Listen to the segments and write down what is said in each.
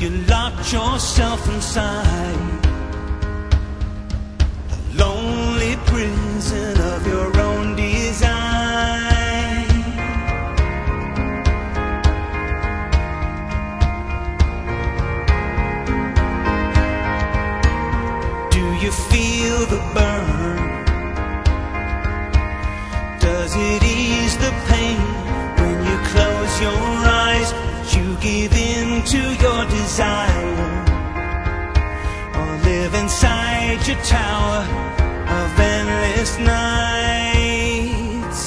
You locked yourself inside a lonely prison of your own design. Do you feel the burn? Does it ease the pain when you close your eyes? You give in to your desire, or live inside your tower of endless nights.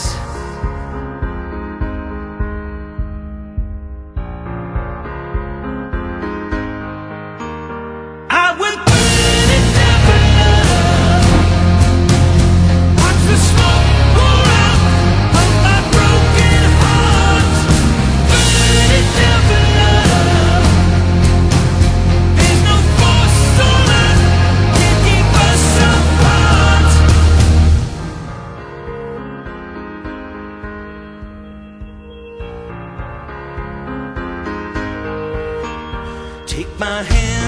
I will burn it down for love. Watch the smoke pour out of my broken heart. Burn it down for love. There's no force or life can keep us apart. Take my hand.